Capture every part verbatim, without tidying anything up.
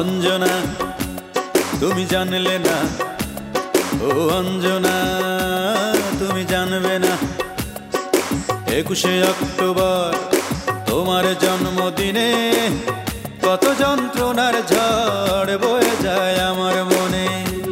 অঞ্জনা তুমি জানলে না, ও অঞ্জনা তুমি জানবে না। একুশে অক্টোবর তোমার জন্মদিনে কত যন্ত্রণার ঝড় বয়ে যায় আমার মনে।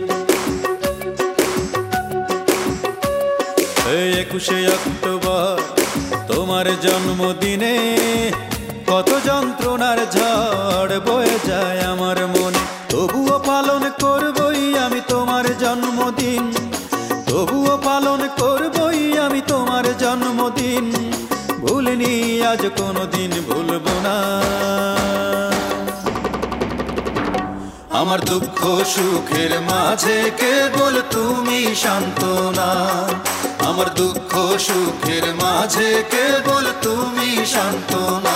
এই একুশে অক্টোবর তোমার জন্মদিনে কত যন্ত্রণার ঝড় বয়ে যায় আমার মনে। তবুও পালন করবই আমি তোমার জন্মদিন, তবুও পালন করবই আমি তোমার জন্মদিন। ভুলিনি আজ কোনোদিন ভুলবো না। আমার দুঃখ সুখের মাঝে কেবল তুমি সান্ত্বনা, আমার দুঃখ সুখের মাঝে কেবল তুমি সান্ত্বনা।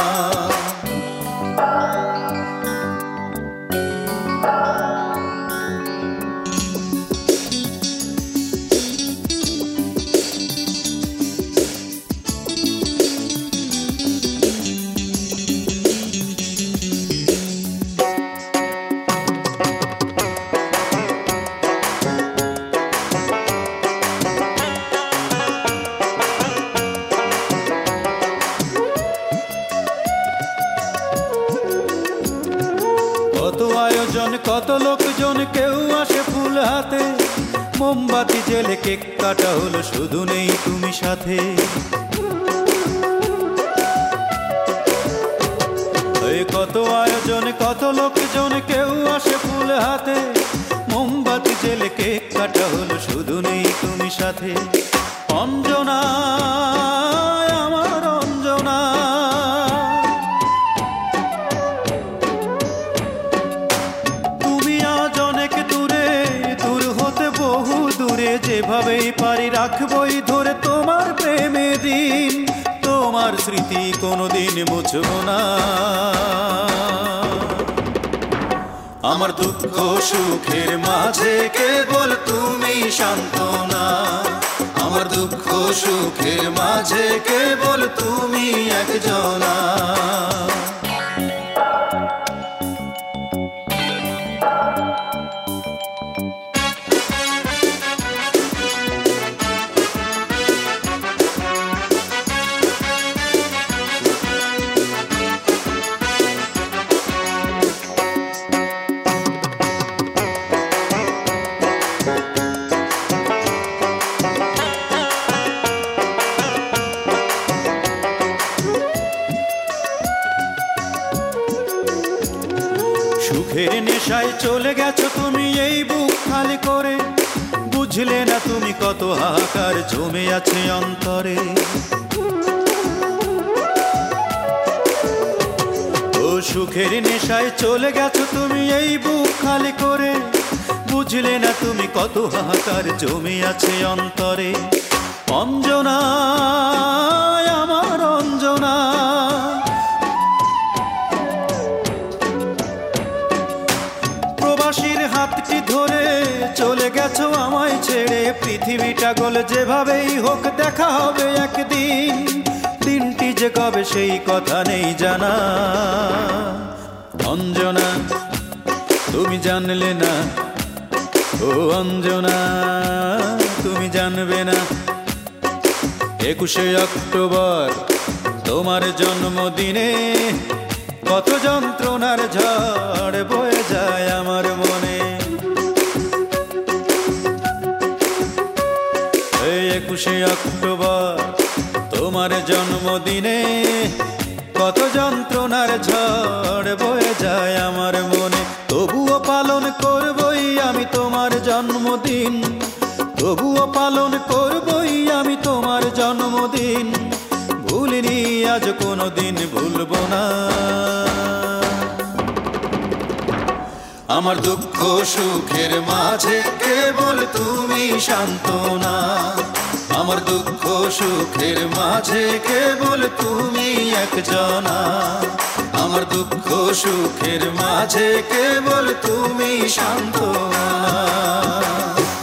কত আয়োজন কত লোকজন, কেউ আসে ফুল হাতে, মোমবাতি জেলে কেক কাটা হলো, শুধু নেই তুমি সাথে। এই কত আয়োজন কত লোকজন, কেউ আসে ফুল হাতে, মোমবাতি জেলে কেক কাটা হলো, শুধু নেই তুমি সাথে। অঞ্জনা আমার অঞ্জনা, যেভাবেই পারি রাখবই ধরে তোমার প্রেমে দিন, তোমার স্মৃতি কোনোদিন মুছব না। আমার দুঃখ সুখের মাঝে কেবল তুমি সান্ত্বনা, আমার দুঃখ সুখের মাঝে কেবল তুমি একজনা। সুখের নেশায় চলে গেছো তুমি এই বুক খালি করে, বুঝলে না তুমি কত হাহাকার জমে আছে অন্তরে। ও সুখের নেশায় চলে গেছো তুমি এই বুক খালি করে, বুঝলে না তুমি কত হাহাকার জমে আছে অন্তরে। অঞ্জনা আমার অঞ্জনা, প্রবাসীর হাতটি ধরে চলে গেছো আমায় ছেড়ে, পৃথিবীটা গোল যেভাবেই হোক দেখা হবে একদিন, দিনটি যে কবে সেই কথা নেই জানা। অঞ্জনা তুমি জানলে না, ও অঞ্জনা তুমি জানবে না। একুশে অক্টোবর তোমার জন্মদিনে কত যন্ত্রণার ঝড় বয়ে যায় আমার মনে। এই একুশে অক্টোবর তোমার জন্মদিনে কত যন্ত্রণার ঝড় বয়ে যায় আমার মনে। তবুও পালন করবই আমি তোমার জন্মদিন, তবুও পালন করবই আমি তোমার জন্মদিন। ভুলিনি আজ কোনোদিন ভুলব না। আমার দুঃখ সুখের মাঝে কেবল তুমি সান্ত্বনা, আমার দুঃখ সুখের মাঝে কেবল তুমি একজনা, আমার দুঃখ সুখের মাঝে কেবল তুমি সান্ত্বনা।